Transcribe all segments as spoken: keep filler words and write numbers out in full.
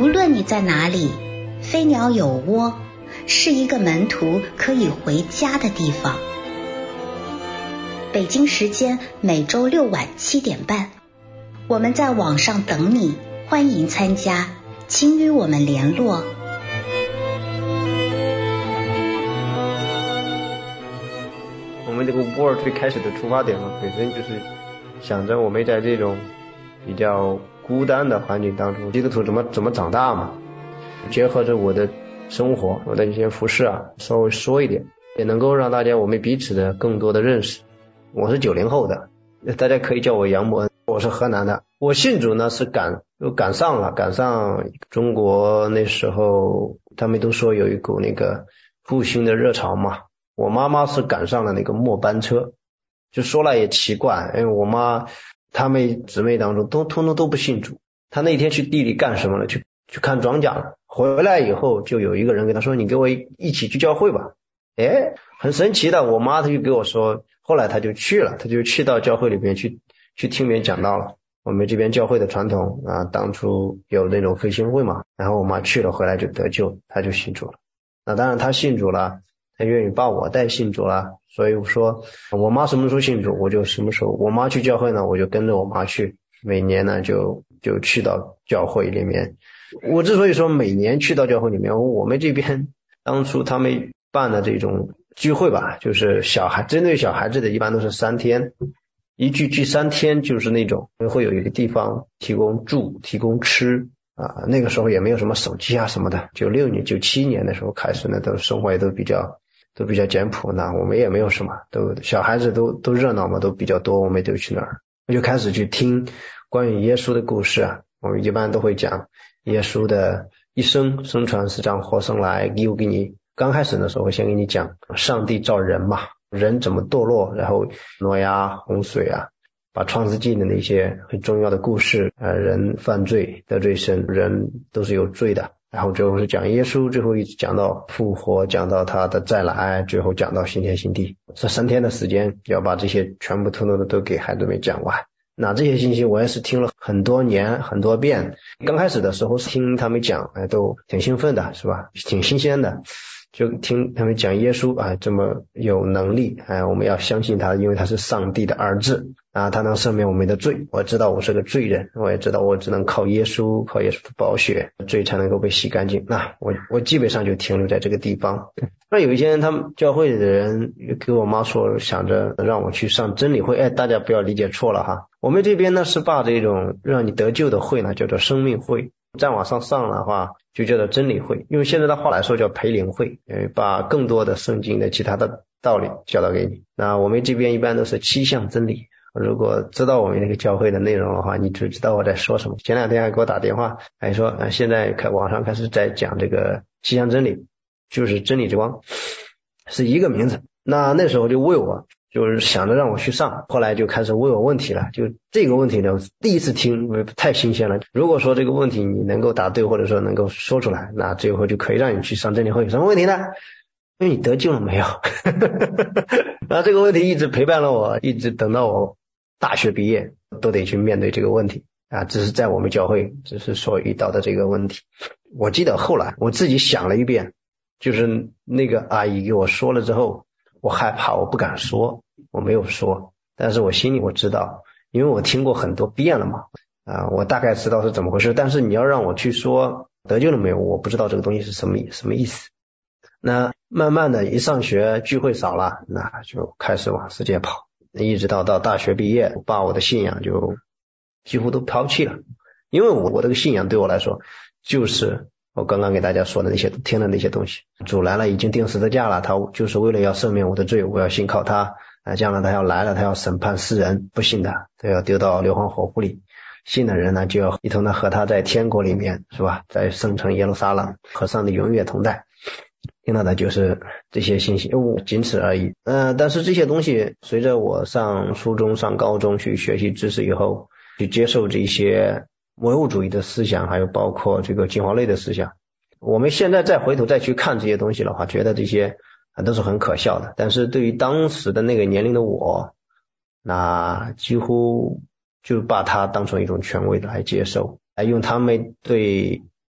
无论你在哪里，飞鸟有窝是一个门徒可以回家的地方。北京时间每周六晚七点半，我们在网上等你，欢迎参加，请与我们联络。 我们这个沃尔最开始的出发点嘛，本身就是想着我们在这种比较孤单的环境当中，基督徒怎么怎么长大嘛，结合着我的生活，我的一些服饰啊，稍微说一点，也能够让大家我们彼此的更多的认识。我是九零后的，大家可以叫我杨伯恩，我是河南的。我信主呢是赶赶上了，赶上中国那时候他们都说有一股那个复兴的热潮嘛。我妈妈是赶上了那个末班车，就说来也奇怪，因为我妈她们姊妹当中都通通都不信主。她那天去地里干什么了？去去看庄稼了。回来以后就有一个人跟她说：“你给我一起去教会吧。”哎，很神奇的，我妈她就给我说，后来她就去了，她就去到教会里面去去听别人讲道了。我们这边教会的传统啊，当初有那种复兴会嘛，然后我妈去了，回来就得救，她就信主了。那当然她信主了，她愿意把我带信主了，所以我说我妈什么时候信主，我就什么时候，我妈去教会呢，我就跟着我妈去，每年呢就就去到教会里面。我之所以说每年去到教会里面，我们这边当初他们办的这种聚会吧，就是小孩针对小孩子的，一般都是三天，一聚聚三天，就是那种会有一个地方提供住提供吃啊。那个时候也没有什么手机啊什么的，九六年九七年的时候开始呢，都生活也都比较都比较简朴呢，我们也没有什么，都小孩子都都热闹嘛，都比较多，我们都去那儿，我就开始去听关于耶稣的故事啊。我们一般都会讲耶稣的一生，生传死长活生来，又给你刚开始的时候会先给你讲上帝造人嘛，人怎么堕落，然后挪亚洪水啊，把创世纪的那些很重要的故事，呃，人犯罪得罪神，人都是有罪的，然后最后是讲耶稣，最后一直讲到复活，讲到他的再来，最后讲到新天新地。这三天的时间要把这些全部通通的都给孩子们讲完。那这些信息我也是听了很多年很多遍，刚开始的时候听他们讲，哎，都挺兴奋的，是吧？挺新鲜的，就听他们讲耶稣啊，这么有能力，哎，我们要相信他，因为他是上帝的儿子啊，他能赦免我们的罪。我知道我是个罪人，我也知道我只能靠耶稣，靠耶稣的宝血，罪才能够被洗干净。那我我基本上就停留在这个地方。那有一些人，他们教会的人给我妈说，想着让我去上真理会，哎，大家不要理解错了哈。我们这边呢是把这种让你得救的会呢叫做生命会，再往上上的话就叫做真理会，因为现在的话来说叫培灵会，呃，把更多的圣经的其他的道理教导给你。那我们这边一般都是七项真理，如果知道我们那个教会的内容的话，你就知道我在说什么。前两天还给我打电话，还说、呃、现在开网上开始在讲这个七项真理，就是真理之光，是一个名字。那那时候就问我，就是想着让我去上，后来就开始问我问题了。就这个问题呢，第一次听太新鲜了。如果说这个问题你能够答对，或者说能够说出来，那最后就可以让你去上真理会。什么问题呢？因为你得救了没有？然后这个问题一直陪伴了我，一直等到我大学毕业都得去面对这个问题啊。这是在我们教会只是所遇到的这个问题。我记得后来我自己想了一遍，就是那个阿姨给我说了之后，我害怕，我不敢说，我没有说，但是我心里我知道，因为我听过很多遍了嘛，啊，我大概知道是怎么回事。但是你要让我去说得救了没有，我不知道这个东西是什么什么意思。那慢慢的一上学聚会少了，那就开始往世界跑，一直到到大学毕业，我把我的信仰就几乎都抛弃了。因为我我这个信仰对我来说就是我刚刚给大家说的那些听的那些东西，主来了，已经钉十字架了，他就是为了要赦免我的罪，我要信靠他啊，将来他要来了，他要审判世人，不信的他要丢到硫磺火湖里，信的人呢就要一同的和他在天国里面，是吧，在圣城耶路撒冷和上帝永远同在。听到的就是这些信息，我仅此而已。呃，但是这些东西随着我上初中上高中去学习知识以后，去接受这些唯物主义的思想，还有包括这个进化论的思想，我们现在再回头再去看这些东西的话，觉得这些都是很可笑的。但是对于当时的那个年龄的我，那几乎就把它当成一种权威来接受，来用他们对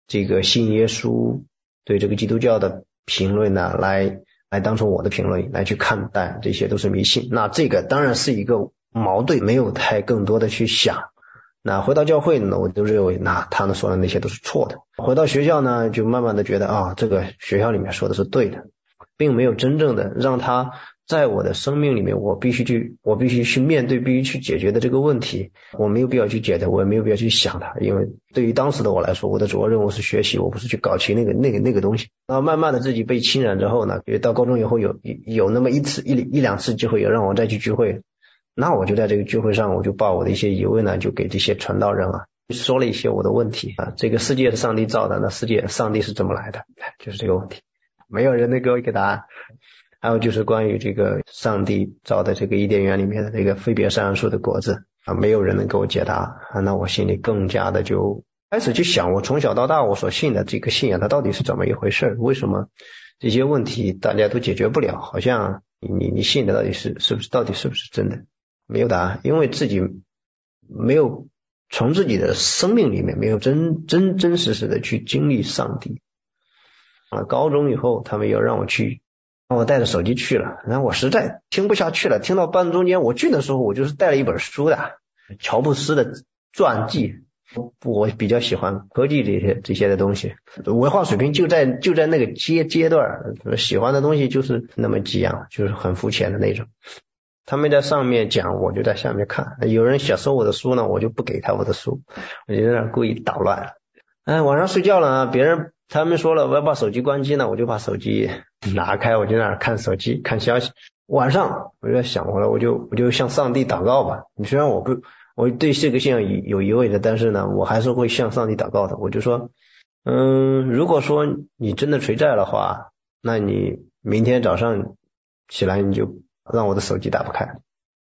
这个信耶稣对这个基督教的评论呢来来当成我的评论来去看待，这些都是迷信。那这个当然是一个矛盾，没有太更多的去想。那回到教会呢，我就认为那他们说的那些都是错的。回到学校呢，就慢慢的觉得啊，这个学校里面说的是对的，并没有真正的让他在我的生命里面，我必须去我必须去面对必须去解决的这个问题，我没有必要去解决，我也没有必要去想它，因为对于当时的我来说，我的主要任务是学习，我不是去搞清那个那个那个东西。然后慢慢的自己被侵染之后呢，到高中以后有有那么一次一一两次机会有让我再去聚会，那我就在这个聚会上，我就把我的一些疑问呢就给这些传道人啊说了一些我的问题啊，这个世界是上帝造的，那世界上帝是怎么来的，就是这个问题，没有人能给我一个答案。还有就是关于这个上帝造的这个伊甸园里面的这个分别善恶树的果子啊，没有人能给我解答啊，那我心里更加的就开始去想，我从小到大我所信的这个信仰它到底是怎么一回事，为什么这些问题大家都解决不了，好像你你信的到底是是不是到底是不是真的，没有答案，因为自己没有从自己的生命里面没有真真真实实的去经历上帝啊。高中以后他们又让我去，我带着手机去了，然后我实在听不下去了，听到半中间，我去的时候我就是带了一本书的，乔布斯的传记，我比较喜欢科技这些这些的东西，文化水平就在就在那个阶阶段，喜欢的东西就是那么几样，就是很肤浅的那种。他们在上面讲，我就在下面看，有人想收我的书呢，我就不给他我的书，我就在那故意捣乱。哎，晚上睡觉了，别人他们说了我要把手机关机呢，我就把手机拿开，我就在那看手机看消息。晚上我就在想，后来我就我就向上帝祷告吧。你虽然我不我对这个信仰有疑问的，但是呢，我还是会向上帝祷告的。我就说，嗯，如果说你真的存在的话，那你明天早上起来你就让我的手机打不开。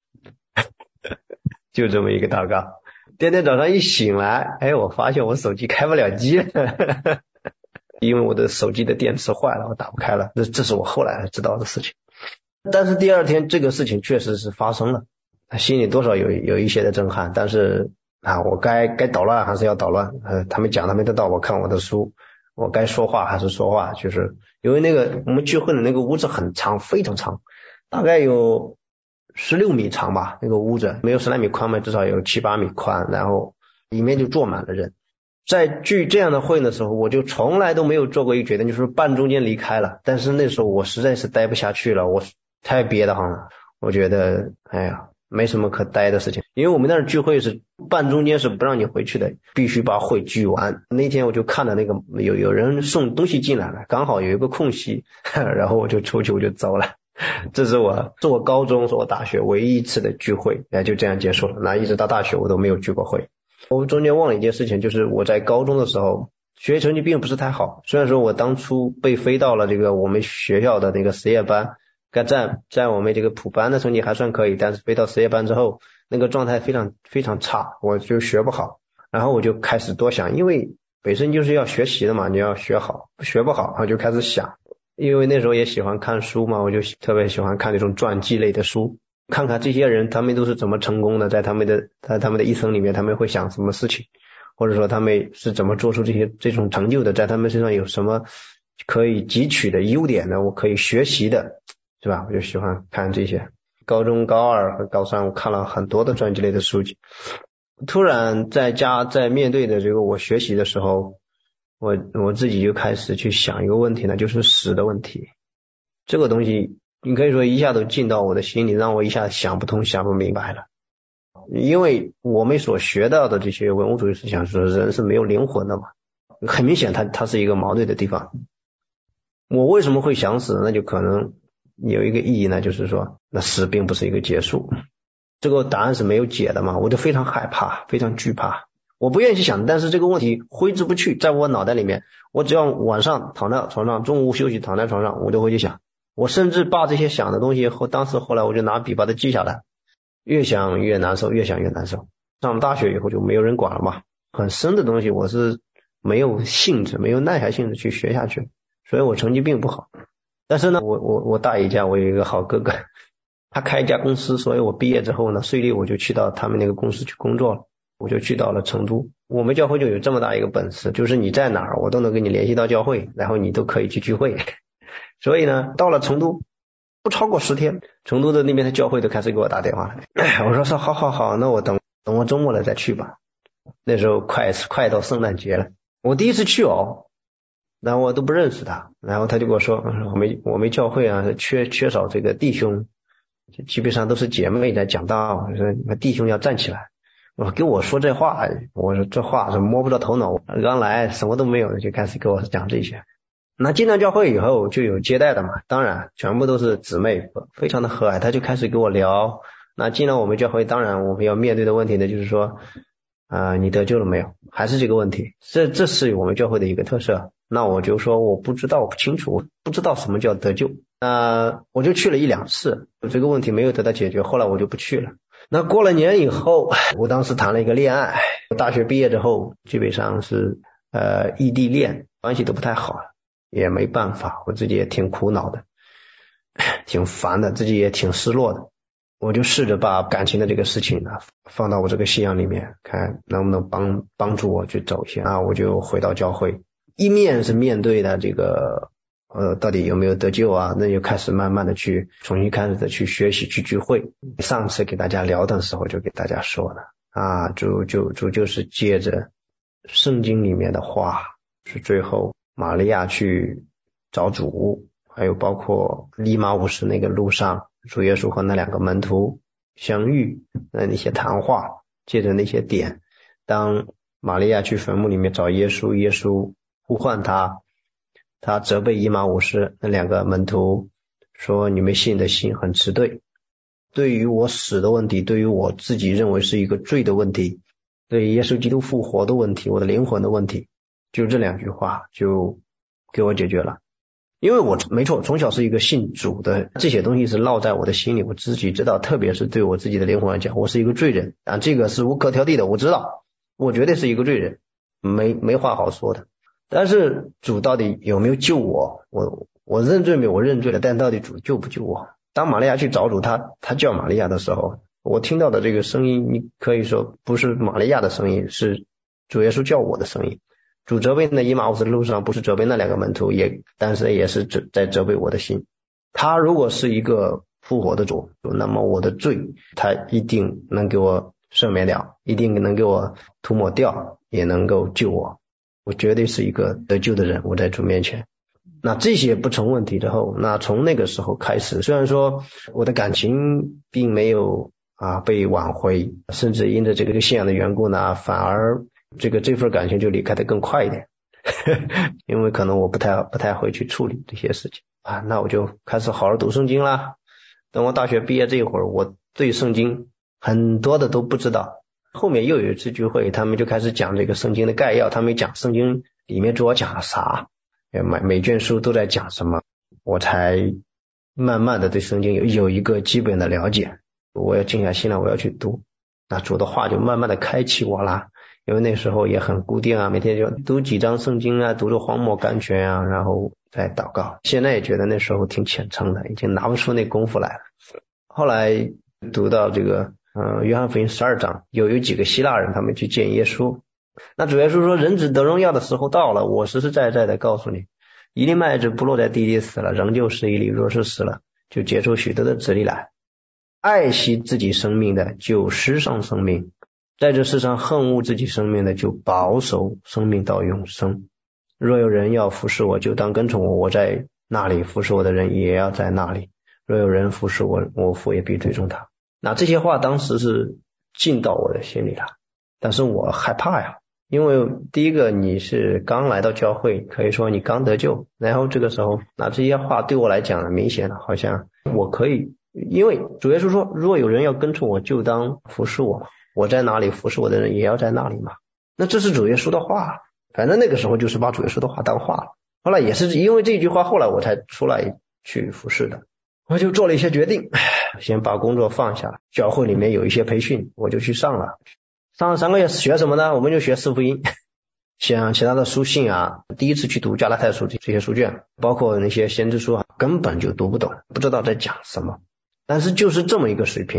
就这么一个祷告。第二天早上一醒来，哎，我发现我手机开不了机了，因为我的手机的电池坏了，我打不开了。这这是我后来知道的事情。但是第二天这个事情确实是发生了，心里多少有有一些的震撼，但是啊，我该该捣乱还是要捣乱。呃，他们讲他们的道，我看我的书，我该说话还是说话。就是因为那个我们聚会的那个屋子很长，非常长，大概有十六米长吧，那个屋子没有十来米宽嘛，至少有七八米宽，然后里面就坐满了人。在聚这样的会的时候，我就从来都没有做过一个决定，就是半中间离开了。但是那时候我实在是待不下去了，我太憋得慌了，我觉得哎呀没什么可待的事情，因为我们那儿聚会是半中间是不让你回去的，必须把会聚完。那天我就看到那个有有人送东西进来了，刚好有一个空隙，然后我就出去我就走了。这是我是我高中是我大学唯一一次的聚会，哎，就这样结束了。那一直到大学我都没有聚过会。我中间忘了一件事情，就是我在高中的时候学习成绩并不是太好，虽然说我当初被飞到了这个我们学校的那个实验班，在在我们这个普班的成绩还算可以，但是飞到实验班之后那个状态非常非常差，我就学不好。然后我就开始多想，因为本身就是要学习的嘛，你要学好，学不好我就开始想。因为那时候也喜欢看书嘛，我就特别喜欢看那种传记类的书，看看这些人他们都是怎么成功的，在他们的在他们的一生里面他们会想什么事情，或者说他们是怎么做出这些这种成就的，在他们身上有什么可以汲取的优点呢，我可以学习的，是吧？我就喜欢看这些。高中高二和高三我看了很多的传记类的书籍。突然在家在面对的这个我学习的时候，我我自己就开始去想一个问题呢，就是死的问题。这个东西你可以说一下都进到我的心里，让我一下想不通想不明白了。因为我们所学到的这些唯物主义思想说人是没有灵魂的嘛，很明显它它是一个矛盾的地方。我为什么会想死？那就可能有一个意义呢，就是说那死并不是一个结束，这个答案是没有解的嘛，我就非常害怕非常惧怕，我不愿意去想，但是这个问题挥之不去，在我脑袋里面，我只要晚上躺在床上，中午休息躺在床上，我就会去想。我甚至把这些想的东西后当时后来我就拿笔把它记下来，越想越难受越想越难受。上大学以后就没有人管了嘛，很深的东西我是没有兴致没有耐下性子去学下去，所以我成绩并不好。但是呢我我我大姨家我有一个好哥哥，他开一家公司，所以我毕业之后呢顺利我就去到他们那个公司去工作了。 我就去到了成都。我们教会就有这么大一个本事，就是你在哪儿我都能跟你联系到教会，然后你都可以去聚会。所以呢，到了成都不超过十天，成都的那边的教会都开始给我打电话了。我说说好好好，那我等等我周末了再去吧。那时候快快到圣诞节了，我第一次去哦，然后我都不认识他，然后他就跟我说，我没我没教会啊，缺缺少这个弟兄，基本上都是姐妹在讲道，说弟兄要站起来。我跟我说这话，我说这话是摸不着头脑，刚来什么都没有，就开始跟我讲这些。那进到教会以后就有接待的嘛，当然全部都是姊妹，非常的和蔼。他就开始跟我聊，那进了我们教会，当然我们要面对的问题呢，就是说啊、呃，你得救了没有？还是这个问题，这这是我们教会的一个特色。那我就说我不知道，我不清楚，我不知道什么叫得救。那、呃、我就去了一两次，这个问题没有得到解决，后来我就不去了。那过了年以后，我当时谈了一个恋爱，大学毕业之后基本上是呃异地恋，关系都不太好，也没办法，我自己也挺苦恼的，挺烦的，自己也挺失落的。我就试着把感情的这个事情啊放到我这个信仰里面，看能不能帮帮助我去走一些啊。我就回到教会，一面是面对的这个呃到底有没有得救啊，那就开始慢慢的去重新开始的去学习去聚会。上次给大家聊的时候就给大家说了啊，主就主就是借着圣经里面的话，是最后玛利亚去找主，还有包括利马五斯那个路上主耶稣和那两个门徒相遇的那些谈话，借着那些点，当玛利亚去坟墓里面找耶稣，耶稣呼唤他，他责备以马五斯那两个门徒说，你们信的心很迟钝，对于我死的问题，对于我自己认为是一个罪的问题，对于耶稣基督复活的问题，我的灵魂的问题，就这两句话就给我解决了。因为我没错，从小是一个信主的，这些东西是烙在我的心里，我自己知道，特别是对我自己的灵魂来讲，我是一个罪人啊，这个是无可挑剔的，我知道我绝对是一个罪人，没没话好说的。但是主到底有没有救我？我我认罪没有？我认罪了，但到底主救不救我？当玛利亚去找主，他他叫玛利亚的时候，我听到的这个声音，你可以说不是玛利亚的声音，是主耶稣叫我的声音。主责备那以马忤斯的路上，不是责备那两个门徒，也但是也是在责备我的心。他如果是一个复活的主，那么我的罪他一定能给我赦免掉，一定能给我涂抹掉，也能够救我，我绝对是一个得救的人，我在主面前。那这些不成问题之后，那从那个时候开始，虽然说我的感情并没有啊被挽回，甚至因着这个信仰的缘故呢，反而这个这份感情就离开的更快一点因为可能我不太不太会去处理这些事情啊，那我就开始好好读圣经啦。等我大学毕业这一会儿，我对圣经很多的都不知道，后面又有一次聚会，他们就开始讲这个圣经的概要，他们讲圣经里面主要讲了啥，每每卷书都在讲什么，我才慢慢的对圣经有有一个基本的了解。我要静下心来，我要去读，那主的话就慢慢的开启我啦。因为那时候也很固定啊，每天就读几章圣经啊，读着荒漠甘泉啊，然后再祷告。现在也觉得那时候挺虔诚的，已经拿不出那功夫来了。后来读到这个呃约翰福音十二章，有有几个希腊人他们去见耶稣，那主耶稣说，人子得荣耀的时候到了，我实实在在的告诉你，一粒麦子不落在地里死了，仍旧是一粒，若是死了，就结出许多的子粒来。爱惜自己生命的就失丧生命，在这世上恨恶自己生命的就保守生命到永生。若有人要服侍我，就当跟从我，我在那里，服侍我的人也要在那里。若有人服侍我，我父也必追踪他。那这些话当时是进到我的心里了，但是我害怕呀，因为第一个你是刚来到教会，可以说你刚得救，然后这个时候那这些话对我来讲明显的好像我可以，因为主耶稣说，若有人要跟从我，就当服侍我，我在哪里，服侍我的人也要在那里嘛。那这是主耶稣的话，反正那个时候就是把主耶稣的话当话了。后来也是因为这句话，后来我才出来去服侍的。我就做了一些决定，先把工作放下，教会里面有一些培训，我就去上了。上了三个月学什么呢？我们就学四福音，像其他的书信啊，第一次去读加拉太书这些书卷，包括那些先知书啊，根本就读不懂，不知道在讲什么。但是就是这么一个水平啊，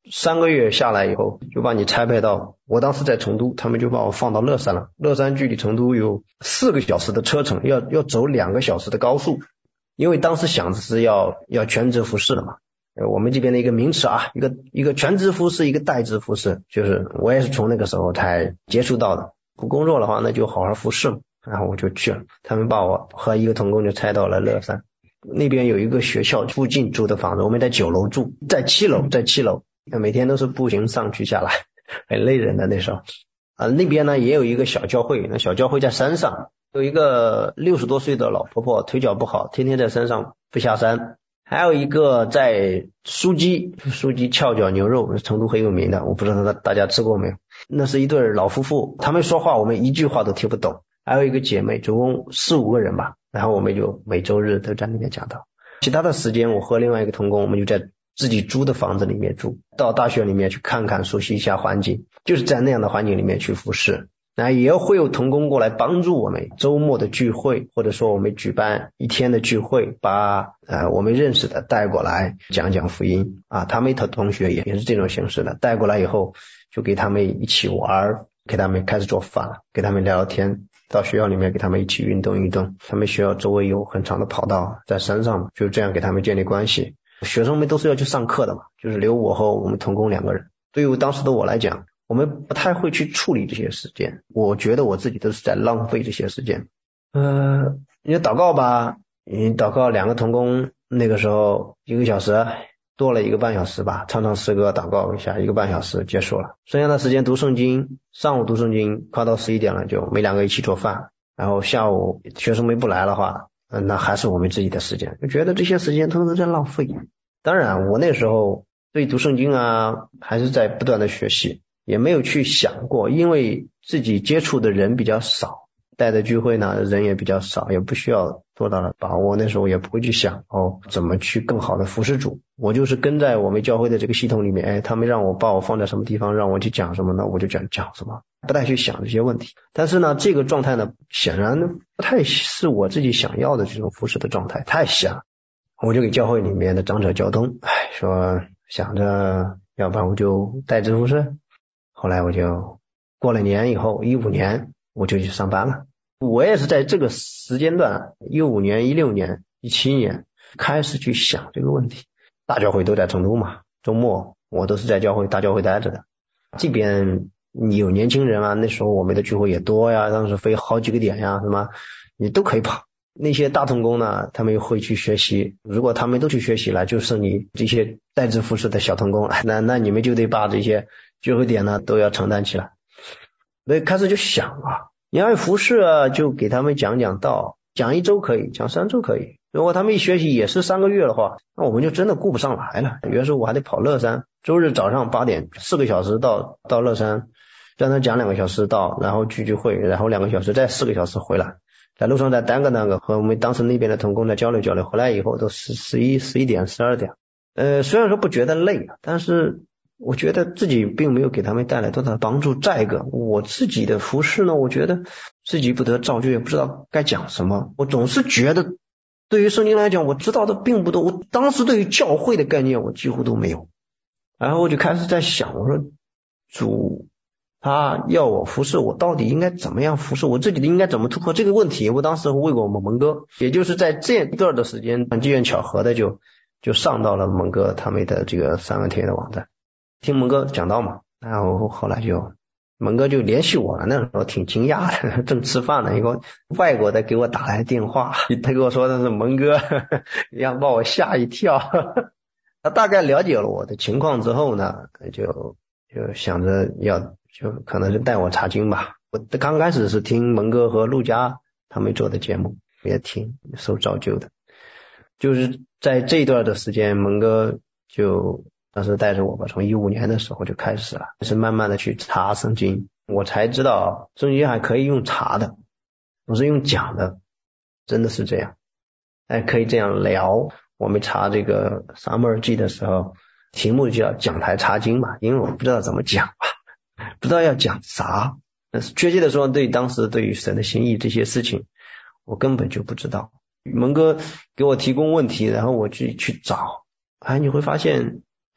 三个月下来以后就把你差派到，我当时在成都，他们就把我放到乐山了。乐山距离成都有四个小时的车程，要要走两个小时的高速，因为当时想的是要要全职服侍的嘛。呃，我们这边的一个名词啊，一个一个全职服侍，一个代职服侍，就是我也是从那个时候才接触到的。不工作的话，那就好好服侍嘛。然后我就去了，他们把我和一个同工就差到了乐山。那边有一个学校附近租的房子，我们在九楼住，在七楼，在七楼，每天都是步行上去下来，很累人的那时候。啊，那边呢也有一个小教会，那小教会在山上，有一个六十多岁的老婆婆，腿脚不好，天天在山上不下山。还有一个在苏鸡，苏鸡翘脚牛肉，成都很有名的，我不知道大家吃过没有。那是一对老夫妇，他们说话我们一句话都听不懂。还有一个姐妹，总共四五个人吧，然后我们就每周日都在那边讲道。其他的时间我和另外一个同工，我们就在自己租的房子里面住，到大学里面去看看，熟悉一下环境，就是在那样的环境里面去服侍。那也会有同工过来帮助我们周末的聚会，或者说我们举办一天的聚会，把呃我们认识的带过来讲讲福音啊。他们的同学也也是这种形式的，带过来以后就给他们一起玩，给他们开始做饭，给他们聊聊天，到学校里面给他们一起运动运动。他们学校周围有很长的跑道，在山上，就这样给他们建立关系。学生们都是要去上课的嘛，就是留我和我们同工两个人。对于当时的我来讲，我们不太会去处理这些时间，我觉得我自己都是在浪费这些时间。呃，你祷告吧，你祷告两个同工，那个时候一个小时多了一个半小时吧，唱唱诗歌祷告一下，一个半小时结束了。剩下的时间读圣经，上午读圣经，快到十一点了，就没两个一起做饭。然后下午学生们不来的话，嗯，那还是我们自己的时间，就觉得这些时间都是在浪费。当然我那时候对读圣经啊还是在不断的学习，也没有去想过，因为自己接触的人比较少，带的聚会呢人也比较少，也不需要多大的把握。那时候也不会去想哦怎么去更好的服侍主，我就是跟在我们教会的这个系统里面，哎，他们让我把我放在什么地方，让我去讲什么呢，我就讲讲什么，不太去想这些问题。但是呢这个状态呢显然不太是我自己想要的这种服侍的状态，太瞎。我就给教会里面的长者交通，哎，说想着要不然我就带职服侍。后来我就过了年以后，一五年我就去上班了。我也是在这个时间段，一五年、一六年、一七年开始去想这个问题。大教会都在成都嘛，周末我都是在教会大教会待着的。这边你有年轻人啊，那时候我们的聚会也多呀，当时飞好几个点呀，什么你都可以跑。那些大同工呢，他们会去学习，如果他们都去学习了，就是你这些代职服侍的小同工，那那你们就得把这些聚会点呢都要承担起来。所以开始就想啊，你要服侍啊，就给他们讲讲道，讲一周可以，讲三周可以。如果他们一学习也是三个月的话，那我们就真的顾不上来了。有的时候我还得跑乐山，周日早上八点四个小时到到乐山，让他讲两个小时到，然后聚聚会，然后两个小时再四个小时回来。在路上再耽搁那个，和我们当时那边的同工再交流交流，回来以后都十十一十一点十二点。呃，虽然说不觉得累，但是我觉得自己并没有给他们带来多大的帮助。再一个，我自己的服侍呢，我觉得自己不得造就，也不知道该讲什么。我总是觉得对于圣经来讲我知道的并不多，我当时对于教会的概念我几乎都没有。然后我就开始在想，我说主他要我服侍，我到底应该怎么样服侍，我自己应该怎么突破这个问题。我当时问过我们蒙哥，也就是在这一段的时间机缘巧合的就就上到了蒙哥他们的这个三万天的网站，听蒙哥讲到嘛，然后后来就蒙哥就联系我了。那时候挺惊讶的，正吃饭呢，一个外国的给我打来电话，他跟我说的是蒙哥，一样把我吓一跳。他大概了解了我的情况之后呢，就就想着要就可能是带我查经吧。我刚开始是听蒙哥和陆家他们做的节目，也挺受造就的。就是在这一段的时间，蒙哥就当时带着我吧，从一五年的时候就开始了，是慢慢的去查圣经，我才知道圣经还可以用查的，不是用讲的，真的是这样，还可以这样聊。我们查这个撒母耳记的时候，题目就叫讲台查经嘛，因为我不知道怎么讲吧，不知道要讲啥，但是确切的说，对当时对于神的心意这些事情我根本就不知道。蒙哥给我提供问题，然后我去去找，哎，你会发现哎，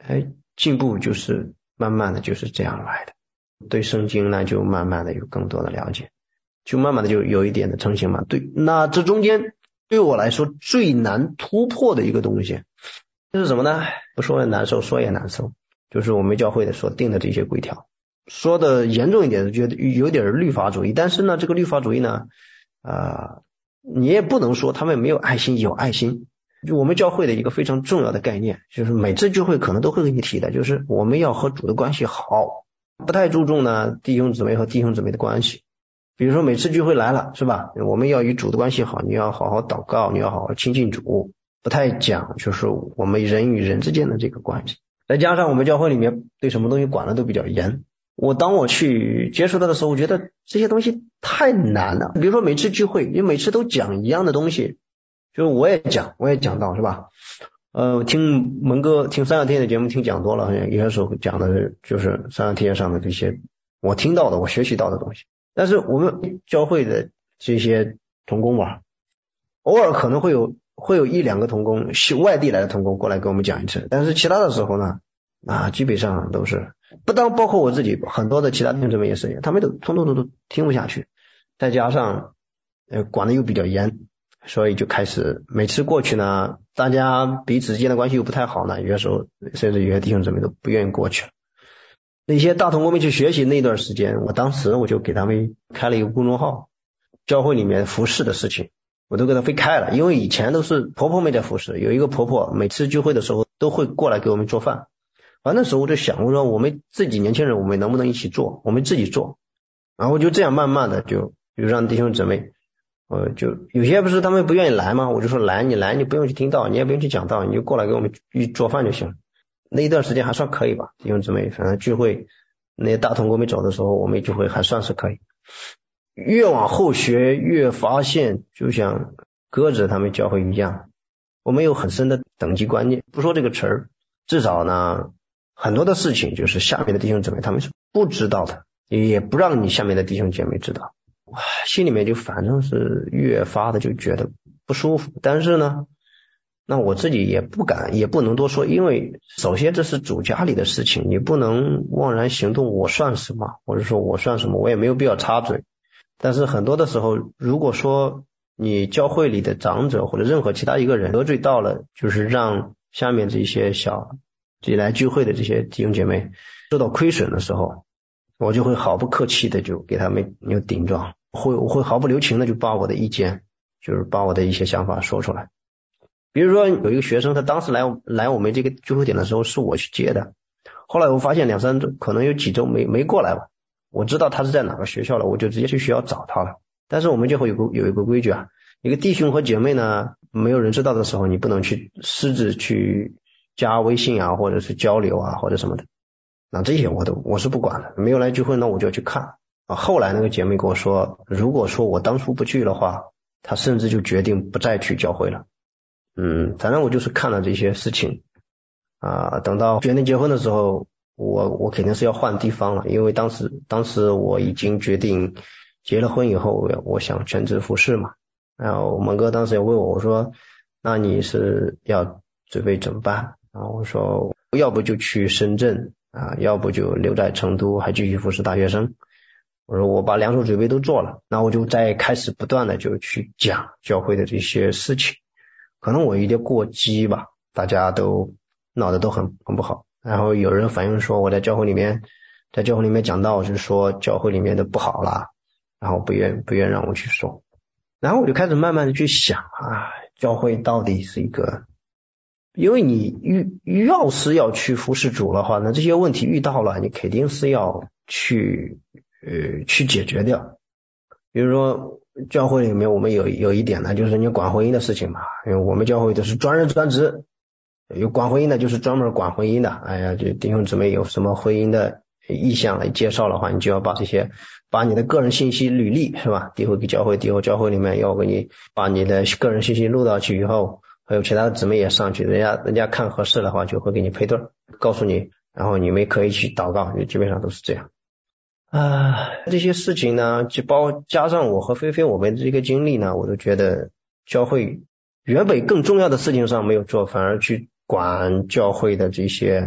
进步就是慢慢的就是这样来的，对圣经呢就慢慢的有更多的了解，就慢慢的就有一点的成型嘛。对，那这中间对我来说最难突破的一个东西就是什么呢？不说也难受，说也难受，就是我们教会的所定的这些规条。说的严重一点，觉得有点律法主义，但是呢，这个律法主义呢，呃，你也不能说他们没有爱心，有爱心。就我们教会的一个非常重要的概念，就是每次聚会可能都会给你提的，就是我们要和主的关系好，不太注重呢弟兄姊妹和弟兄姊妹的关系。比如说每次聚会来了，是吧？我们要与主的关系好，你要好好祷告，你要好好亲近主，不太讲就是我们人与人之间的这个关系。再加上我们教会里面对什么东西管的都比较严，我当我去接触到的时候，我觉得这些东西太难了。比如说每次聚会，你每次都讲一样的东西，就是我也讲，我也讲到，是吧？呃，听蒙哥听三十天的节目听讲多了，有些时候讲的就是三十天上的这些我听到的，我学习到的东西。但是我们教会的这些同工吧，偶尔可能会有会有一两个同工，是外地来的同工过来给我们讲一次，但是其他的时候呢，啊，基本上都是不当，包括我自己很多的其他弟兄姊妹也是，他们都通通都都听不下去，再加上呃管的又比较严，所以就开始每次过去呢，大家彼此之间的关系又不太好呢，有些时候甚至有些弟兄姊妹都不愿意过去了。那些大同工们去学习那段时间，我当时我就给他们开了一个公众号，教会里面服侍的事情我都给他飞开了，因为以前都是婆婆们在服侍，有一个婆婆每次聚会的时候都会过来给我们做饭，反正那时候我就想，我说我们自己年轻人我们能不能一起做，我们自己做，然后就这样慢慢的就就让弟兄姊妹呃，就有些不是他们不愿意来吗？我就说来，你来你不用去听道，你也不用去讲道，你就过来给我们去做饭就行。那一段时间还算可以吧，弟兄姊妹，反正聚会那些大同工没走的时候，我们聚会还算是可以。越往后学越发现，就像鸽子他们教会一样，我们有很深的等级观念，不说这个词儿，至少呢很多的事情就是下面的弟兄姊妹他们是不知道的，也不让你下面的弟兄姐妹知道，心里面就反正是越发的就觉得不舒服。但是呢那我自己也不敢也不能多说，因为首先这是主家里的事情，你不能妄然行动，我算什么，或者说我算什么，我也没有必要插嘴。但是很多的时候，如果说你教会里的长者或者任何其他一个人得罪到了，就是让下面这些小这来聚会的这些弟兄姐妹受到亏损的时候，我就会毫不客气的就给他们有顶撞，会我会毫不留情的就把我的意见，就是把我的一些想法说出来。比如说有一个学生，他当时来来我们这个聚会点的时候是我去接的，后来我发现两三周可能有几周没没过来吧，我知道他是在哪个学校了，我就直接去学校找他了。但是我们就会有个有一个规矩啊，一个弟兄和姐妹呢没有人知道的时候，你不能去私自去加微信啊，或者是交流啊或者什么的，那这些我都我是不管的，没有来聚会那我就要去看啊。后来那个姐妹跟我说，如果说我当初不去的话，她甚至就决定不再去教会了。嗯，反正我就是看了这些事情啊，等到决定结婚的时候，我我肯定是要换地方了，因为当时当时我已经决定结了婚以后，我我想全职服侍嘛。然后蒙哥当时也问我，我说那你是要准备怎么办？然后我说要不就去深圳啊，要不就留在成都还继续服侍大学生。我说我把两手准备都做了，那我就再开始不断的就去讲教会的这些事情。可能我有点过激吧，大家都闹得都很很不好。然后有人反映说我在教会里面在教会里面讲到就是说教会里面的不好啦，然后不愿不愿让我去说。然后我就开始慢慢的去想啊，教会到底是一个，因为你遇要是要去服侍主的话，那这些问题遇到了你肯定是要去呃去解决掉。比如说教会里面我们有有一点呢，就是你管婚姻的事情嘛，因为我们教会都是专人专职，有管婚姻的就是专门管婚姻的。哎呀，这弟兄姊妹有什么婚姻的意向来介绍的话，你就要把这些把你的个人信息履历是吧，递回给教会，递回教会里面要给你把你的个人信息录到去以后，还有其他的姊妹也上去，人家人家看合适的话就会给你配对，告诉你，然后你们可以去祷告，基本上都是这样。啊，这些事情呢，就包加上我和菲菲我们这个经历呢，我都觉得教会原本更重要的事情上没有做，反而去管教会的这些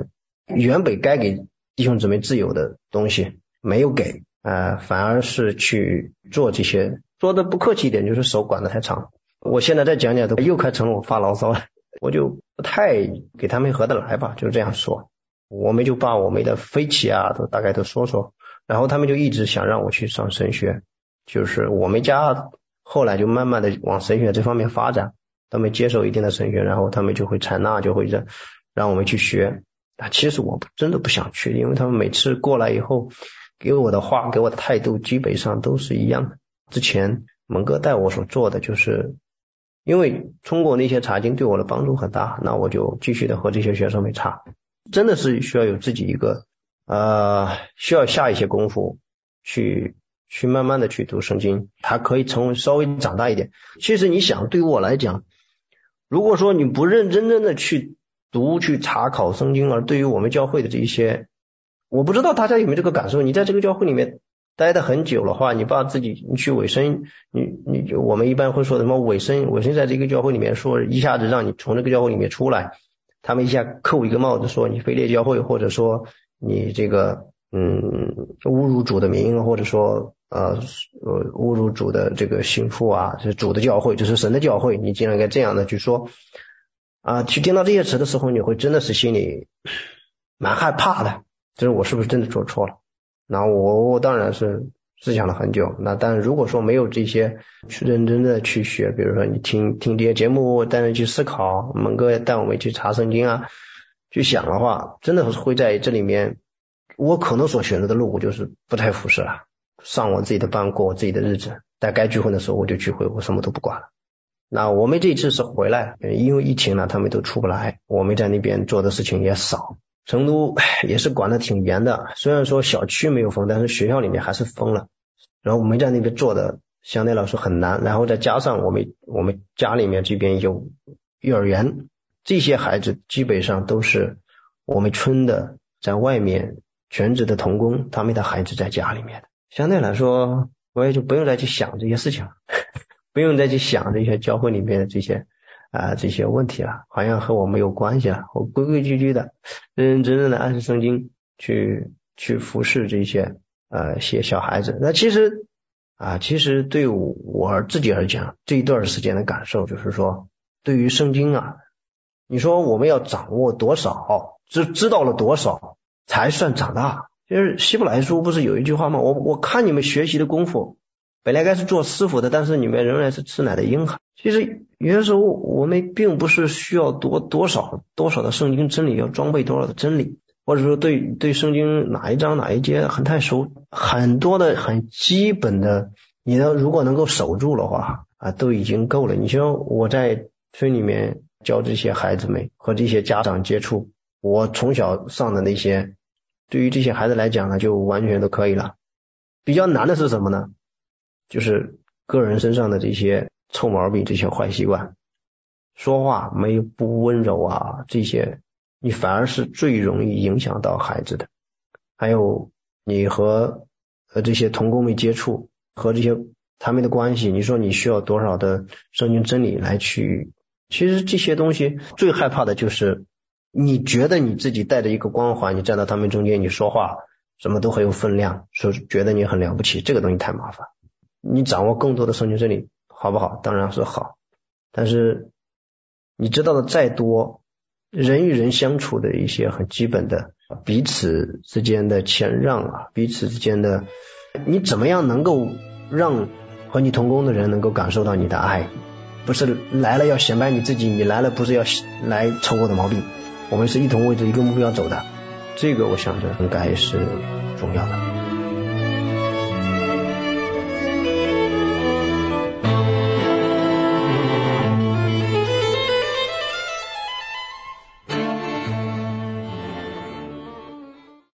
原本该给弟兄姊妹自由的东西没有给，呃，反而是去做这些，说的不客气一点就是手管得太长。我现在再讲讲都又开成了我发牢骚了，我就不太给他们合得来吧，就这样说。我们就把我们的飞起啊都大概都说说，然后他们就一直想让我去上神学，就是我们家后来就慢慢的往神学这方面发展，他们接受一定的神学，然后他们就会采纳，就会让让我们去学。啊，其实我真的不想去，因为他们每次过来以后给我的话给我的态度基本上都是一样的。之前蒙哥带我所做的就是因为通过那些查经对我的帮助很大，那我就继续的和这些学生们查，真的是需要有自己一个呃，需要下一些功夫去去慢慢的去读圣经，它可以成为稍微长大一点。其实你想对于我来讲，如果说你不认真真的去读去查考圣经，而对于我们教会的这一些，我不知道大家有没有这个感受，你在这个教会里面待得很久的话，你把自己你去委身，你你我们一般会说什么委身委身在这个教会里面，说一下子让你从这个教会里面出来，他们一下扣一个帽子说你非列教会，或者说你这个嗯侮辱主的名，或者说呃呃侮辱主的这个心腹啊，是主的教会，就是神的教会，你竟然应该这样的去说啊，去听到这些词的时候，你会真的是心里蛮害怕的，就是我是不是真的做错了？那我我当然是思想了很久，那但如果说没有这些去认真的去学，比如说你听听这些节目，带人去思考，蒙哥带我们去查圣经啊，去想的话，真的会在这里面，我可能所选择的路就是不太合适了，上我自己的班，过我自己的日子，在该聚会的时候我就聚会，我什么都不管了。那我们这次是回来，因为疫情呢，他们都出不来，我们在那边做的事情也少。成都也是管得挺严的，虽然说小区没有封，但是学校里面还是封了。然后我们在那边做的相对来说很难，然后再加上我们我们家里面这边有幼儿园，这些孩子基本上都是我们村的在外面全职的童工，他们的孩子在家里面的，相对来说我也就不用再去想这些事情了不用再去想这些教会里面的这些啊、呃、这些问题了，好像和我没有关系了，我规规矩矩的认认真真的按着圣经去去服侍这些呃些小孩子。那其实啊其实对我自己而讲，这一段时间的感受就是说，对于圣经啊，你说我们要掌握多少，知知道了多少才算长大。就是希伯来书不是有一句话吗？我我看你们学习的功夫本来该是做师傅的，但是你们仍然是吃奶的婴孩。其实有的时候我们并不是需要多多少多少的圣经真理，要装备多少的真理，或者说对对圣经哪一章哪一节很太熟，很多的很基本的，你呢如果能够守住的话啊，都已经够了。你说我在村里面教这些孩子们和这些家长接触，我从小上的那些，对于这些孩子来讲呢，就完全都可以了。比较难的是什么呢？就是个人身上的这些臭毛病，这些坏习惯，说话没有不温柔啊，这些你反而是最容易影响到孩子的。还有你和和这些同工们接触，和这些他们的关系，你说你需要多少的圣经真理来去，其实这些东西最害怕的就是你觉得你自己带着一个光环，你站到他们中间，你说话什么都很有分量，说觉得你很了不起，这个东西太麻烦。你掌握更多的圣经真理好不好？当然是好，但是你知道的再多，人与人相处的一些很基本的彼此之间的谦让啊，彼此之间的，你怎么样能够让和你同工的人能够感受到你的爱？不是来了要显摆你自己，你来了不是要来凑我的毛病，我们是一同为着一个目标走的，这个我想着应该是重要的。